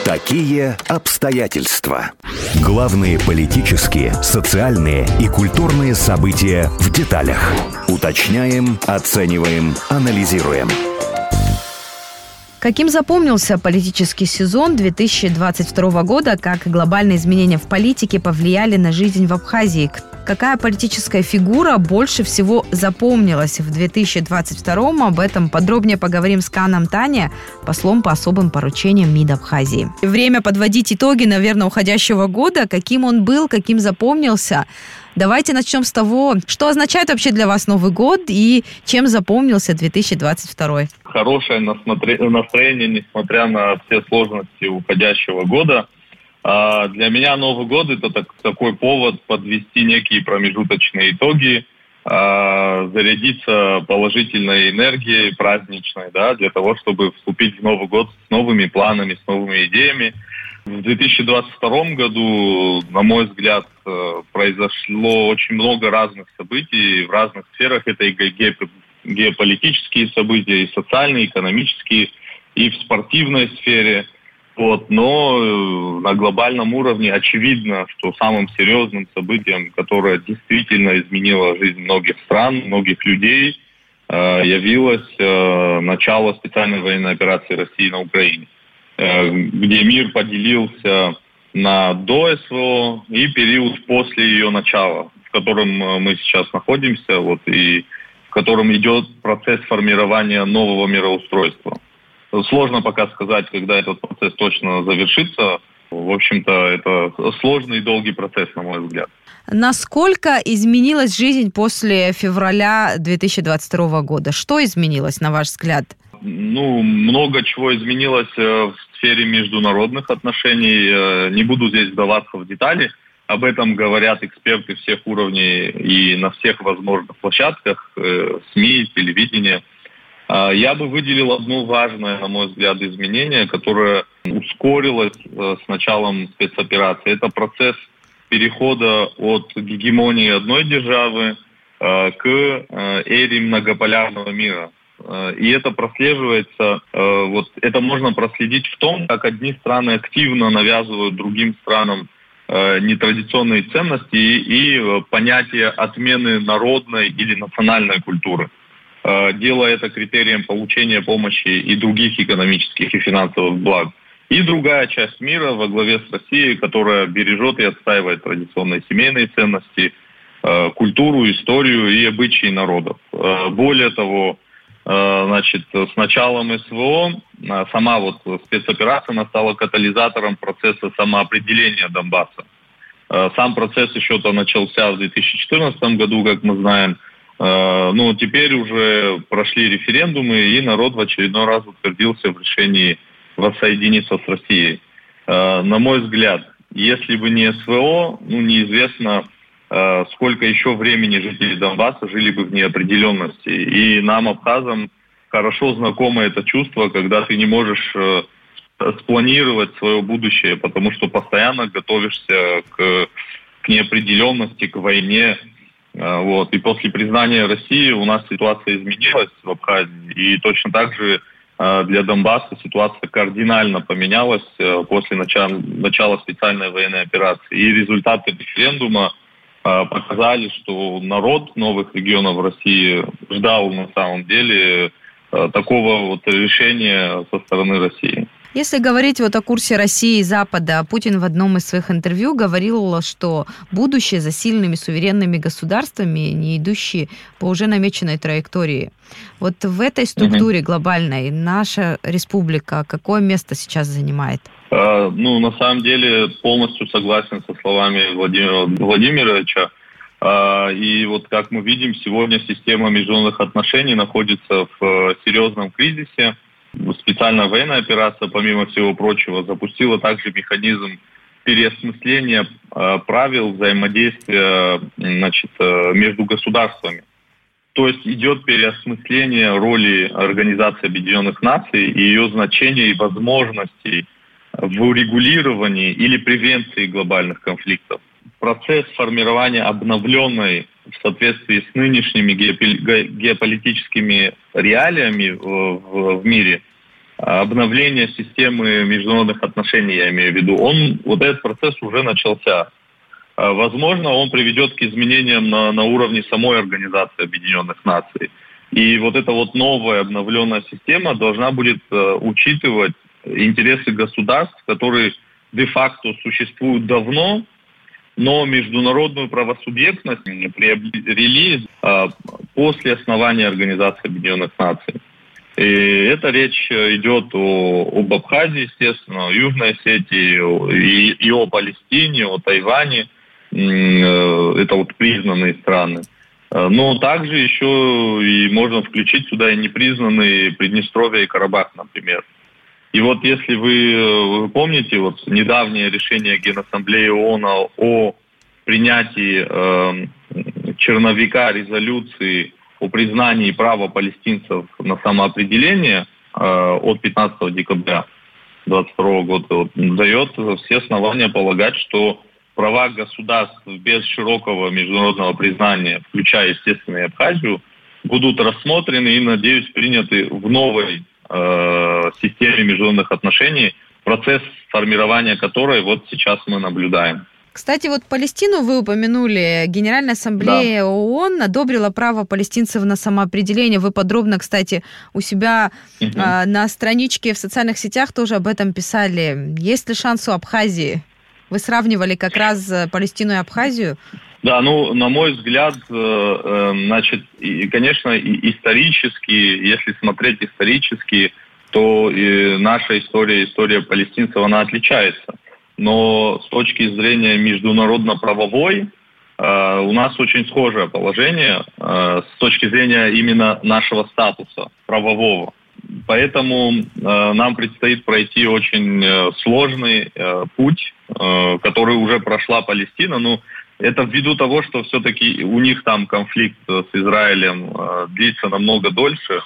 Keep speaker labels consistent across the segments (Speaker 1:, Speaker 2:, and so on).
Speaker 1: Такие обстоятельства. Главные политические, социальные и культурные события в деталях. Уточняем, оцениваем, анализируем.
Speaker 2: Каким запомнился политический сезон 2022 года, как глобальные изменения в политике повлияли на жизнь в Абхазии? Какая политическая фигура больше всего запомнилась в 2022-м? Об этом подробнее поговорим с Каном Таня, послом по особым поручениям МИД Абхазии. Время подводить итоги, наверное, уходящего года. Каким он был, каким запомнился? Давайте начнем с того, что означает вообще для вас Новый год и чем запомнился 2022.
Speaker 3: Хорошее настроение, несмотря на все сложности уходящего года. Для меня Новый год – это такой повод подвести некие промежуточные итоги, зарядиться положительной энергией праздничной, для того, чтобы вступить в Новый год с новыми планами, с новыми идеями. В 2022 году, на мой взгляд, произошло очень много разных событий в разных сферах. Это и геополитические события, и социальные, и экономические, и в спортивной сфере. Но на глобальном уровне очевидно, что самым серьезным событием, которое действительно изменило жизнь многих стран, многих людей, явилось начало специальной военной операции России на Украине, где мир поделился на до СВО и период после ее начала, в котором мы сейчас находимся, и в котором идет процесс формирования нового мироустройства. Сложно пока сказать, когда этот процесс точно завершится. В общем-то, это сложный и долгий процесс, на мой взгляд.
Speaker 2: Насколько изменилась жизнь после февраля 2022 года? Что изменилось, на ваш взгляд?
Speaker 3: Много чего изменилось в сфере международных отношений. Не буду здесь вдаваться в детали. Об этом говорят эксперты всех уровней и на всех возможных площадках, СМИ, телевидение. Я бы выделил одно важное, на мой взгляд, изменение, которое ускорилось с началом спецоперации. Это процесс перехода от гегемонии одной державы к эре многополярного мира. И это прослеживается, это можно проследить в том, как одни страны активно навязывают другим странам нетрадиционные ценности и понятие отмены народной или национальной культуры, делая это критерием получения помощи и других экономических и финансовых благ. И другая часть мира во главе с Россией, которая бережет и отстаивает традиционные семейные ценности, культуру, историю и обычаи народов. Более того, с началом СВО сама спецоперация стала катализатором процесса самоопределения Донбасса. Сам процесс еще-то начался в 2014 году, как мы знаем. Теперь уже прошли референдумы, и народ в очередной раз утвердился в решении воссоединиться с Россией. На мой взгляд, если бы не СВО, неизвестно, сколько еще времени жители Донбасса жили бы в неопределенности. И нам, абхазам, хорошо знакомо это чувство, когда ты не можешь спланировать свое будущее, потому что постоянно готовишься к неопределенности, к войне. И после признания России у нас ситуация изменилась в Абхазии. И точно так же для Донбасса ситуация кардинально поменялась после начала специальной военной операции. И результаты референдума показали, что народ новых регионов России ждал на самом деле такого решения со стороны России.
Speaker 2: Если говорить о курсе России и Запада, Путин в одном из своих интервью говорил, что будущее за сильными суверенными государствами, не идущие по уже намеченной траектории. В этой структуре глобальной наша республика какое место сейчас занимает?
Speaker 3: На самом деле полностью согласен со словами Владимира Владимировича. И как мы видим, сегодня система международных отношений находится в серьезном кризисе. Специальная военная операция, помимо всего прочего, запустила также механизм переосмысления правил взаимодействия между государствами. То есть идет переосмысление роли Организации Объединенных Наций и ее значения и возможностей в урегулировании или превенции глобальных конфликтов. Процесс формирования обновленной в соответствии с нынешними геополитическими реалиями в мире обновления системы международных отношений, я имею в виду, вот этот процесс уже начался. Возможно, он приведет к изменениям на уровне самой Организации Объединенных Наций. И вот эта вот новая обновленная система должна будет учитывать интересы государств, которые де-факто существуют давно, но международную правосубъектность приобрели после основания Организации Объединенных Наций. И эта речь идет об Абхазии, естественно, о Южной Осетии, и о Палестине, о Тайване. Это вот признанные страны. Но также еще и можно включить сюда и непризнанные Приднестровье и Карабах, например. И вот если вы помните вот недавнее решение Генассамблеи ООН о принятии черновика резолюции о признании права палестинцев на самоопределение от 15 декабря 2022 года, дает все основания полагать, что права государств без широкого международного признания, включая, естественно, и Абхазию, будут рассмотрены и, надеюсь, приняты в новой системе международных отношений, процесс формирования которой вот сейчас мы наблюдаем.
Speaker 2: Кстати, вот Палестину вы упомянули. Генеральная ассамблея ООН одобрила право палестинцев на самоопределение. Вы подробно, кстати, у себя на страничке в социальных сетях тоже об этом писали. Есть ли шанс у Абхазии? Вы сравнивали как раз Палестину и Абхазию?
Speaker 3: Да, на мой взгляд, значит, конечно, исторически, если смотреть исторически, то наша история палестинцев, она отличается. Но с точки зрения международно-правовой у нас очень схожее положение с точки зрения именно нашего статуса правового. Поэтому нам предстоит пройти очень сложный путь, который уже прошла Палестина. Ну, это ввиду того, что все-таки у них там конфликт с Израилем длится намного дольше.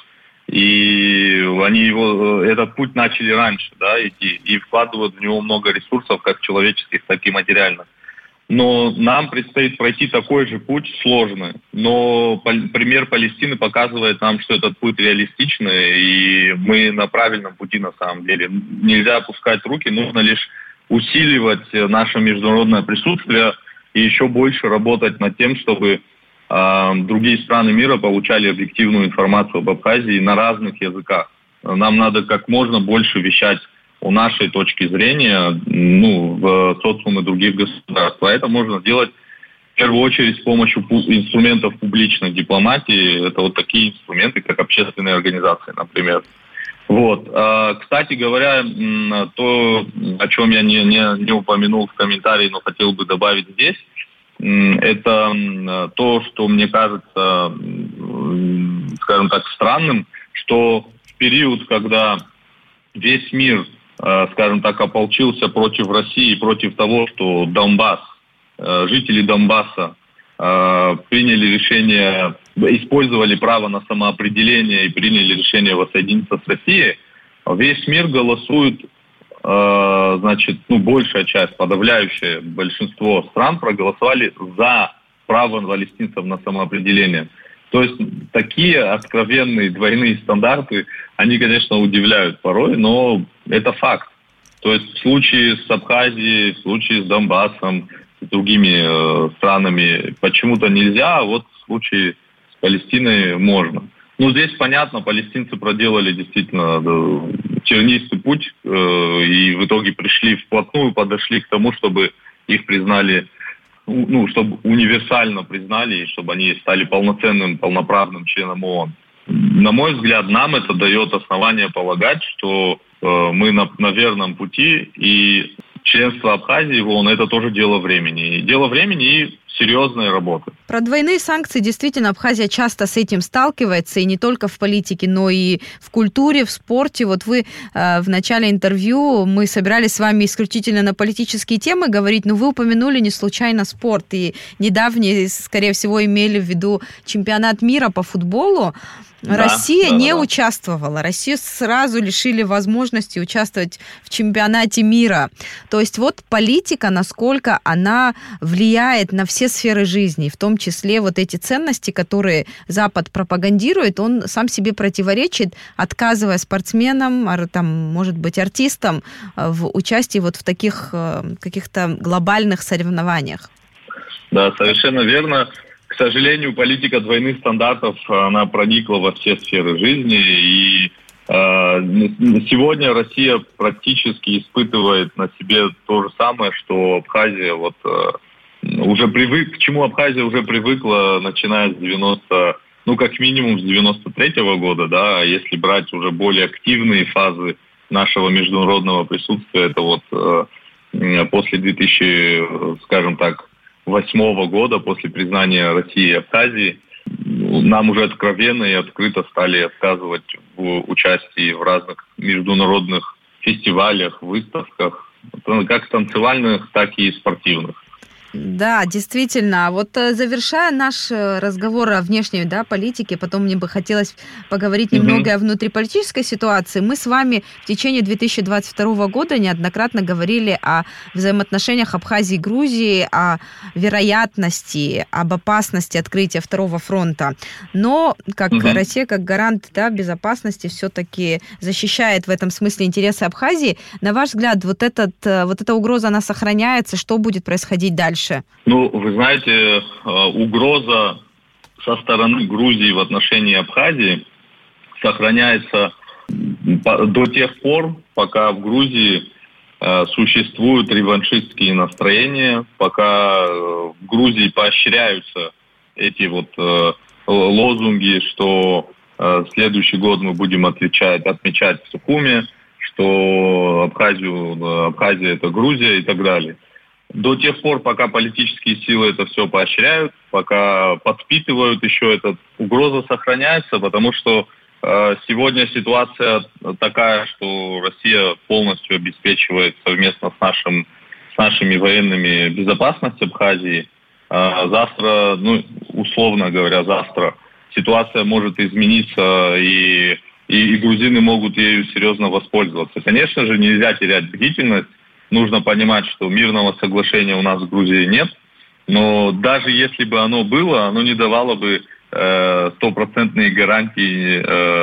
Speaker 3: И они этот путь начали раньше, да, идти, и вкладывают в него много ресурсов, как человеческих, так и материальных. Но нам предстоит пройти такой же путь сложный. Но пример Палестины показывает нам, что этот путь реалистичный, и мы на правильном пути на самом деле. Нельзя опускать руки, нужно лишь усиливать наше международное присутствие и еще больше работать над тем, чтобы другие страны мира получали объективную информацию об Абхазии на разных языках. Нам надо как можно больше вещать о нашей точке зрения в социуме других государств. А это можно сделать в первую очередь с помощью инструментов публичной дипломатии. Это вот такие инструменты, как общественные организации, например. Вот. Кстати говоря, то, о чем я не упомянул в комментарии, но хотел бы добавить здесь, это то, что мне кажется, скажем так, странным, что в период, когда весь мир, скажем так, ополчился против России, против того, что Донбасс, жители Донбасса приняли решение, использовали право на самоопределение и приняли решение воссоединиться с Россией, весь мир голосует, значит, большая часть, подавляющее большинство стран проголосовали за право палестинцев на самоопределение. То есть такие откровенные двойные стандарты, они, конечно, удивляют порой, но это факт. То есть в случае с Абхазией, в случае с Донбассом, с другими странами почему-то нельзя, а вот в случае с Палестиной можно. Ну, здесь понятно, палестинцы проделали действительно тернистый путь и в итоге вплотную подошли к тому, чтобы их признали, чтобы универсально признали, и чтобы они стали полноценным, полноправным членом ООН. На мой взгляд, нам это дает основание полагать, что мы на верном пути, и членство Абхазии в ООН – это тоже дело времени. Дело времени и серьезной работы.
Speaker 2: Про двойные санкции действительно Абхазия часто с этим сталкивается, и не только в политике, но и в культуре, в спорте. Вот вы в начале интервью, мы собирались с вами исключительно на политические темы говорить, но вы упомянули не случайно спорт, и недавний, скорее всего, имели в виду чемпионат мира по футболу. Россия не участвовала. Россию сразу лишили возможности участвовать в чемпионате мира. То есть вот политика, насколько она влияет на все все сферы жизни, в том числе вот эти ценности, которые Запад пропагандирует, он сам себе противоречит, отказывая спортсменам, там, может быть, артистам в участии вот в таких каких-то глобальных соревнованиях.
Speaker 3: Да, совершенно верно. К сожалению, политика двойных стандартов, она проникла во все сферы жизни, и сегодня Россия практически испытывает на себе то же самое, что Абхазия к чему Абхазия уже привыкла, начиная с как минимум с 93-го года, да, если брать уже более активные фазы нашего международного присутствия, это после 2008 года, после признания России и Абхазии, нам уже откровенно и открыто стали отказывать в участии в разных международных фестивалях, выставках, как танцевальных, так и спортивных.
Speaker 2: Да, действительно. Вот завершая наш разговор о внешней политике, потом мне бы хотелось поговорить немного о внутриполитической ситуации. Мы с вами в течение 2022 года неоднократно говорили о взаимоотношениях Абхазии и Грузии, о вероятности, об опасности открытия второго фронта. Но как Россия, как гарант безопасности, все-таки защищает в этом смысле интересы Абхазии. На ваш взгляд, вот эта угроза, она сохраняется? Что будет происходить дальше?
Speaker 3: Вы знаете, угроза со стороны Грузии в отношении Абхазии сохраняется до тех пор, пока в Грузии существуют реваншистские настроения, пока в Грузии поощряются эти лозунги, что следующий год мы будем отмечать в Сухуме, что Абхазия это Грузия и так далее. До тех пор, пока политические силы это все поощряют, пока подпитывают еще эта угроза сохраняется, потому что сегодня ситуация такая, что Россия полностью обеспечивает совместно с нашими военными безопасность Абхазии. Завтра, условно говоря, ситуация может измениться, и грузины могут ею серьезно воспользоваться. Конечно же, нельзя терять бдительность. Нужно понимать, что мирного соглашения у нас в Грузии нет, но даже если бы оно было, оно не давало бы стопроцентные гарантии,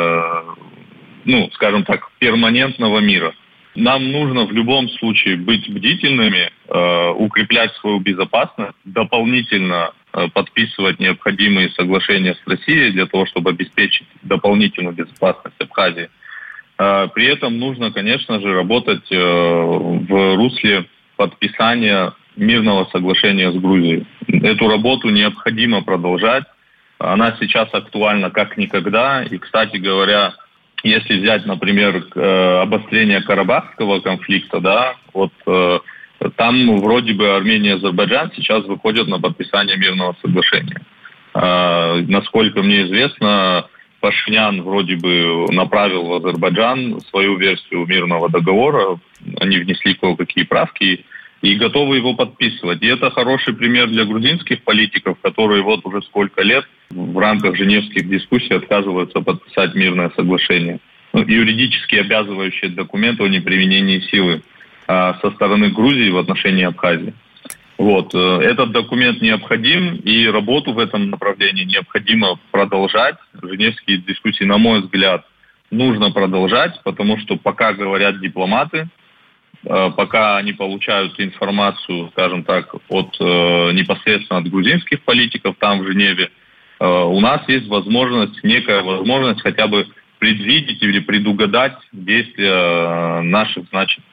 Speaker 3: перманентного мира. Нам нужно в любом случае быть бдительными, укреплять свою безопасность, дополнительно подписывать необходимые соглашения с Россией для того, чтобы обеспечить дополнительную безопасность Абхазии. При этом нужно, конечно же, работать в русле подписания мирного соглашения с Грузией. Эту работу необходимо продолжать. Она сейчас актуальна как никогда. И, кстати говоря, если взять, например, обострение Карабахского конфликта, там вроде бы Армения и Азербайджан сейчас выходят на подписание мирного соглашения. Насколько мне известно, Пашинян вроде бы направил в Азербайджан свою версию мирного договора, они внесли кое-какие правки и готовы его подписывать. И это хороший пример для грузинских политиков, которые уже сколько лет в рамках женевских дискуссий отказываются подписать мирное соглашение. Юридически обязывающий документ о неприменении силы со стороны Грузии в отношении Абхазии. Этот документ необходим, и работу в этом направлении необходимо продолжать. Женевские дискуссии, на мой взгляд, нужно продолжать, потому что пока говорят дипломаты, пока они получают информацию, скажем так, непосредственно от грузинских политиков там в Женеве, у нас есть некая возможность хотя бы предвидеть или предугадать действия наших,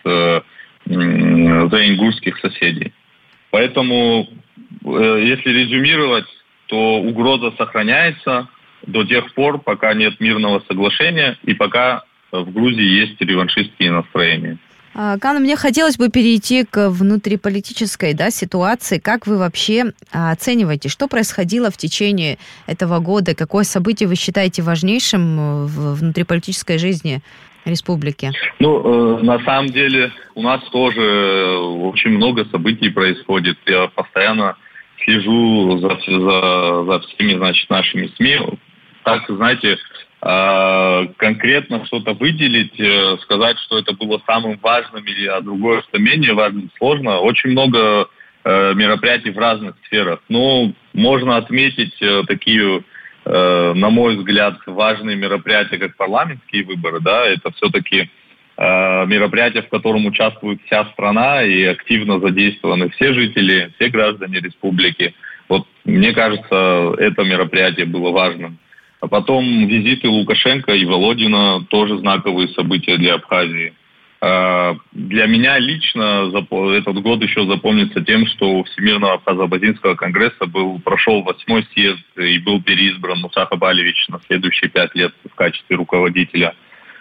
Speaker 3: заингурских соседей. Поэтому, если резюмировать, то угроза сохраняется до тех пор, пока нет мирного соглашения и пока в Грузии есть реваншистские настроения.
Speaker 2: Кан, мне хотелось бы перейти к внутриполитической ситуации. Как вы вообще оцениваете, что происходило в течение этого года? Какое событие вы считаете важнейшим в внутриполитической жизни республики?
Speaker 3: На самом деле у нас тоже очень много событий происходит. Я постоянно слежу за всеми, нашими СМИ. Так, конкретно что-то выделить, сказать, что это было самым важным или другое, что менее важным, сложно. Очень много мероприятий в разных сферах. Но можно отметить такие, на мой взгляд, важные мероприятия, как парламентские выборы. Да, это все-таки мероприятие, в котором участвует вся страна и активно задействованы все жители, все граждане республики. Вот мне кажется, это мероприятие было важным. А потом визиты Лукашенко и Володина, тоже знаковые события для Абхазии. Для меня лично этот год еще запомнится тем, что у Всемирного Абхазо-Абазинского конгресса прошел 8-й съезд и был переизбран Муса Хабалевич на следующие 5 лет в качестве руководителя.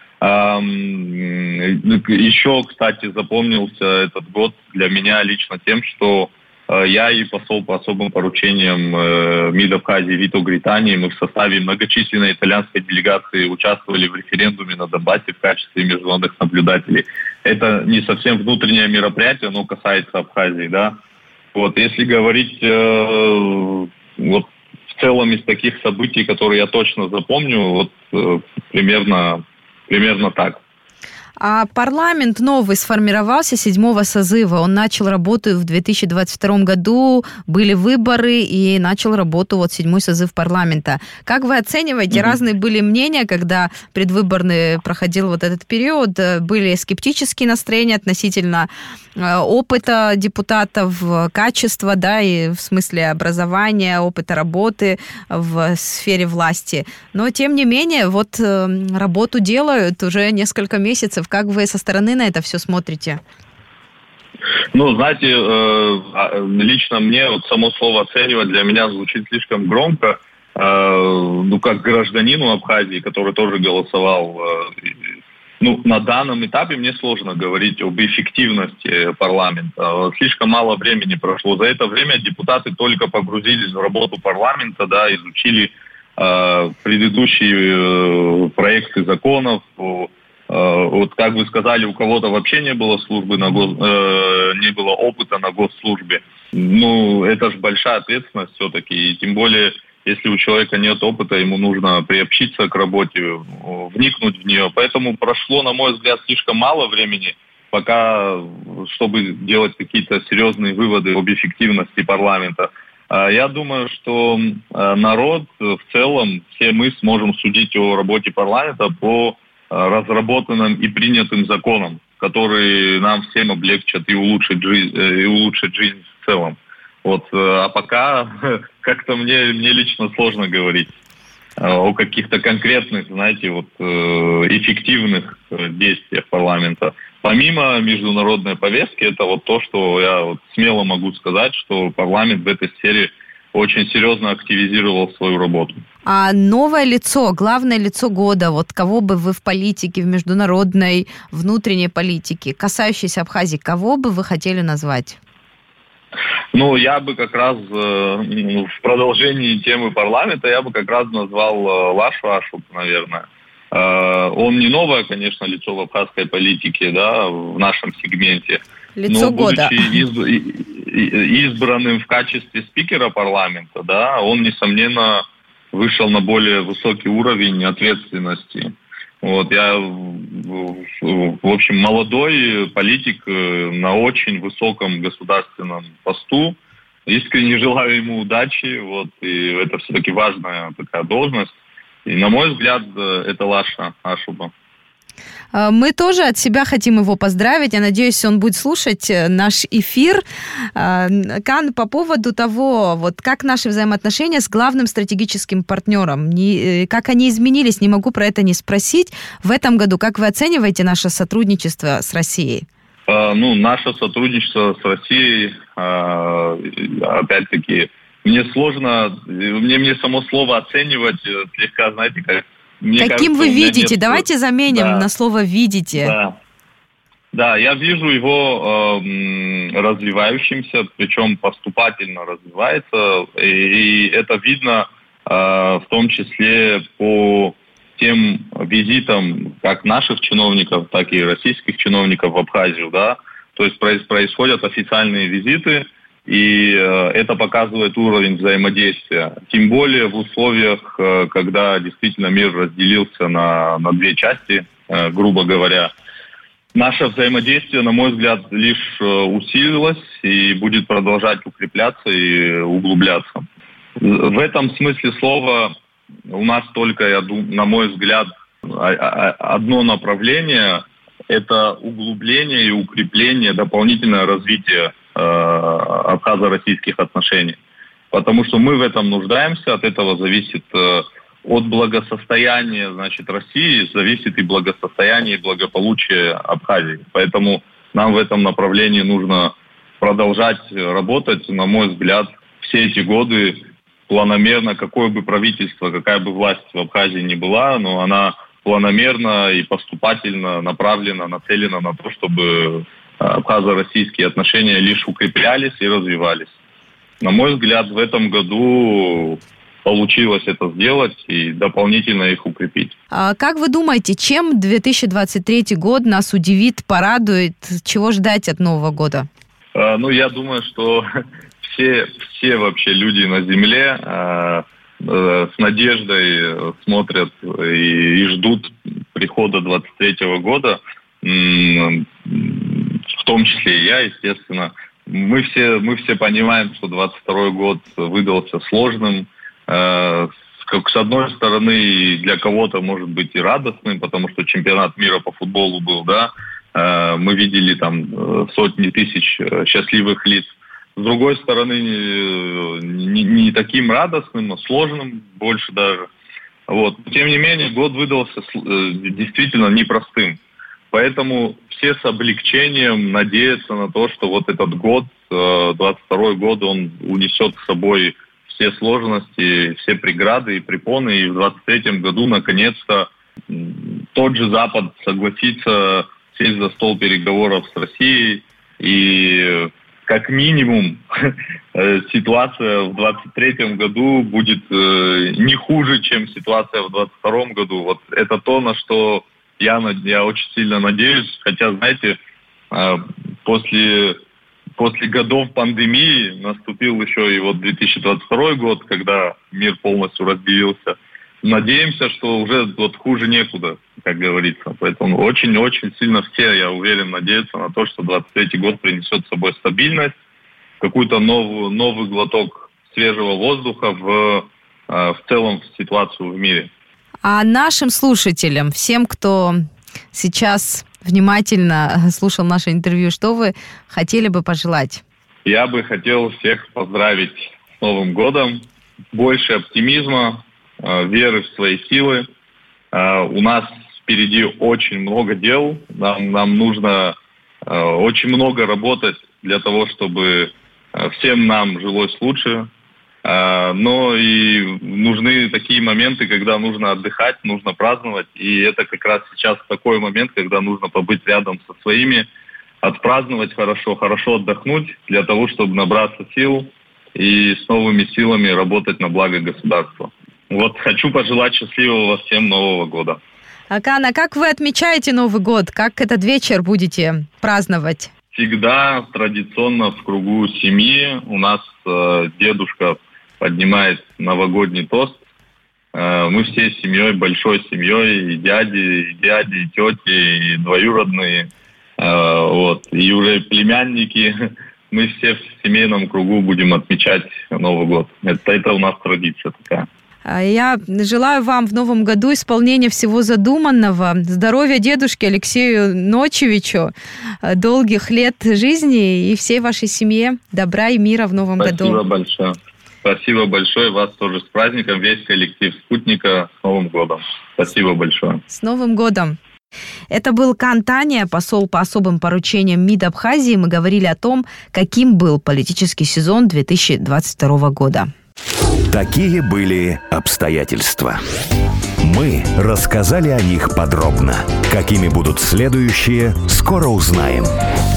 Speaker 3: Еще, кстати, запомнился этот год для меня лично тем, что я и посол по особым поручениям МИД Абхазии Вито Гритании, мы в составе многочисленной итальянской делегации участвовали в референдуме на Донбассе в качестве международных наблюдателей. Это не совсем внутреннее мероприятие, но касается Абхазии, да. Вот, если говорить вот в целом из таких событий, которые я точно запомню, вот примерно так.
Speaker 2: А парламент новый сформировался 7-го созыва. Он начал работу в 2022 году, были выборы и начал работу 7-й созыв парламента. Как вы оцениваете? Разные были мнения, когда предвыборный проходил этот период. Были скептические настроения относительно опыта депутатов, качества, да, и в смысле образования, опыта работы в сфере власти. Но, тем не менее, работу делают уже несколько месяцев. Как вы со стороны на это все смотрите?
Speaker 3: Знаете, лично мне само слово «оценивать» для меня звучит слишком громко. Как гражданину Абхазии, который тоже голосовал, на данном этапе мне сложно говорить об эффективности парламента. Слишком мало времени прошло. За это время депутаты только погрузились в работу парламента, да, изучили предыдущие проекты законов. Как вы сказали, у кого-то вообще не было не было опыта на госслужбе. Это же большая ответственность все-таки. И тем более, если у человека нет опыта, ему нужно приобщиться к работе, вникнуть в нее. Поэтому прошло, на мой взгляд, слишком мало времени, чтобы делать какие-то серьезные выводы об эффективности парламента. Я думаю, что народ в целом, все мы сможем судить о работе парламента по разработанным и принятым законам, которые нам всем облегчат и улучшат жизнь в целом. А пока как-то мне лично сложно говорить о каких-то конкретных, эффективных действиях парламента. Помимо международной повестки, это то, что я смело могу сказать, что парламент в этой сфере очень серьезно активизировал свою работу.
Speaker 2: А новое лицо, главное лицо года, кого бы вы в политике, в международной, внутренней политике, касающейся Абхазии, кого бы вы хотели назвать?
Speaker 3: Я бы как раз в продолжении темы парламента я бы как раз назвал Лашу Ашуп, наверное. Он не новое, конечно, лицо в абхазской политике, да, в нашем сегменте.
Speaker 2: Лицо года.
Speaker 3: Будучи избранным в качестве спикера парламента, да, он, несомненно, вышел на более высокий уровень ответственности. Я, в общем, молодой политик на очень высоком государственном посту. Искренне желаю ему удачи. И это все-таки важная такая должность. И, на мой взгляд, это Лаша Ашуба.
Speaker 2: Мы тоже от себя хотим его поздравить. Я надеюсь, он будет слушать наш эфир. Кан, по поводу того, как наши взаимоотношения с главным стратегическим партнером, как они изменились, не могу про это не спросить. В этом году, как вы оцениваете наше сотрудничество с Россией?
Speaker 3: Наше сотрудничество с Россией, опять-таки, мне сложно, мне само слово оценивать слегка,
Speaker 2: Каким вы видите? Давайте заменим на слово «видите».
Speaker 3: Да, я вижу его развивающимся, причем поступательно развивается, и это видно в том числе по тем визитам как наших чиновников, так и российских чиновников в Абхазию, да. То есть происходят официальные визиты, и это показывает уровень взаимодействия. Тем более в условиях, когда действительно мир разделился на две части, грубо говоря. Наше взаимодействие, на мой взгляд, лишь усилилось и будет продолжать укрепляться и углубляться. В этом смысле слова у нас только, на мой взгляд, одно направление – это углубление и укрепление, дополнительное развитие абхазо-российских отношений. Потому что мы в этом нуждаемся, от этого зависит от благосостояния, России, зависит и благосостояние, и благополучие Абхазии. Поэтому нам в этом направлении нужно продолжать работать, на мой взгляд, все эти годы планомерно, какое бы правительство, какая бы власть в Абхазии ни была, но она планомерно и поступательно направлена, нацелена на то, чтобы абхазо-российские отношения лишь укреплялись и развивались. На мой взгляд, в этом году получилось это сделать и дополнительно их укрепить.
Speaker 2: А как вы думаете, чем 2023 год нас удивит, порадует? Чего ждать от Нового года?
Speaker 3: Я думаю, что все вообще люди на Земле с надеждой смотрят и ждут прихода 2023 года, в том числе и я, естественно. Мы все понимаем, что 2022 год выдался сложным. С одной стороны, для кого-то может быть и радостным, потому что чемпионат мира по футболу был, да. Мы видели там сотни тысяч счастливых лиц. С другой стороны, не таким радостным, но сложным больше даже. Тем не менее, год выдался действительно непростым. Поэтому все с облегчением надеются на то, что вот этот год, 22 год, он унесет с собой все сложности, все преграды и препоны. И в 23 году, наконец-то, тот же Запад согласится сесть за стол переговоров с Россией. И как минимум ситуация в 23 году будет не хуже, чем ситуация в 22 году. Вот это то, на что я очень сильно надеюсь. Хотя, знаете, после годов пандемии наступил еще и 2022 год, когда мир полностью разделился. Надеемся, что уже хуже некуда, как говорится. Поэтому очень-очень сильно все, я уверен, надеются на то, что 23 год принесет с собой стабильность, какой-то новый глоток свежего воздуха в целом в ситуацию в мире.
Speaker 2: А нашим слушателям, всем, кто сейчас внимательно слушал наше интервью, что вы хотели бы пожелать?
Speaker 3: Я бы хотел всех поздравить с Новым годом. Больше оптимизма, веры в свои силы. У нас впереди очень много дел. Нам нужно очень много работать для того, чтобы всем нам жилось лучше. Но и нужны такие моменты, когда нужно отдыхать, нужно праздновать. И это как раз сейчас такой момент, когда нужно побыть рядом со своими, отпраздновать хорошо отдохнуть для того, чтобы набраться сил и с новыми силами работать на благо государства. Хочу пожелать счастливого всем Нового года.
Speaker 2: Акан, а как вы отмечаете Новый год? Как этот вечер будете праздновать?
Speaker 3: Всегда традиционно в кругу семьи. У нас дедушка поднимает новогодний тост. Мы всей семьей, большой семьей, и дяди, и тети, и двоюродные, и уже племянники. Мы все в семейном кругу будем отмечать Новый год. Это у нас традиция такая.
Speaker 2: Я желаю вам в новом году исполнения всего задуманного, здоровья дедушке Алексею Ночевичу, долгих лет жизни и всей вашей семье, добра и мира в новом году.
Speaker 3: Спасибо большое. Спасибо большое. Вас тоже с праздником. Весь коллектив «Спутника» с Новым годом. Спасибо большое.
Speaker 2: С Новым годом. Это был Кан Таня, посол по особым поручениям МИД Абхазии. Мы говорили о том, каким был политический сезон 2022 года.
Speaker 1: Такие были обстоятельства. Мы рассказали о них подробно. Какими будут следующие, скоро узнаем.